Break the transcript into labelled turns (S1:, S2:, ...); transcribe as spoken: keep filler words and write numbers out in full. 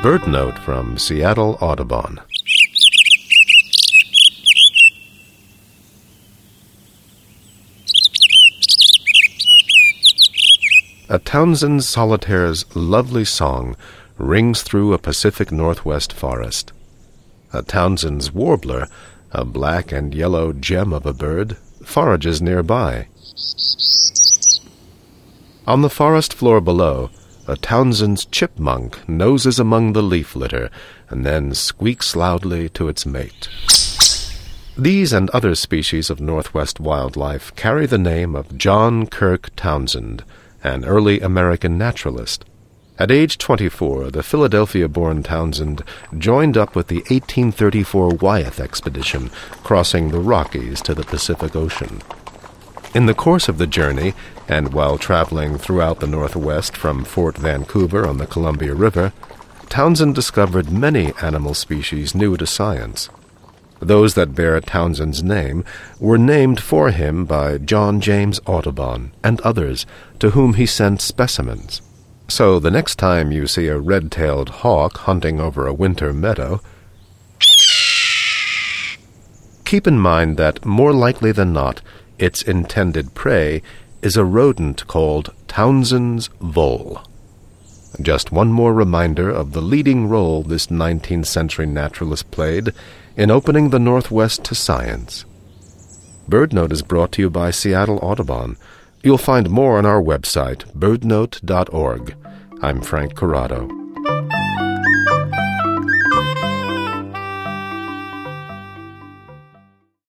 S1: Bird Note from Seattle Audubon. A Townsend solitaire's lovely song rings through a Pacific Northwest forest. A Townsend's warbler, a black and yellow gem of a bird, forages nearby. On the forest floor below, a Townsend's chipmunk noses among the leaf litter and then squeaks loudly to its mate. These and other species of Northwest wildlife carry the name of John Kirk Townsend, an early American naturalist. At age twenty-four, the Philadelphia-born Townsend joined up with the eighteen thirty-four Wyeth expedition, crossing the Rockies to the Pacific Ocean. In the course of the journey, and while traveling throughout the Northwest from Fort Vancouver on the Columbia River, Townsend discovered many animal species new to science. Those that bear Townsend's name were named for him by John James Audubon and others to whom he sent specimens. So the next time you see a red-tailed hawk hunting over a winter meadow, keep in mind that more likely than not, its intended prey is a rodent called Townsend's vole. Just one more reminder of the leading role this nineteenth century naturalist played in opening the Northwest to science. BirdNote is brought to you by Seattle Audubon. You'll find more on our website, bird note dot org. I'm Frank Corrado.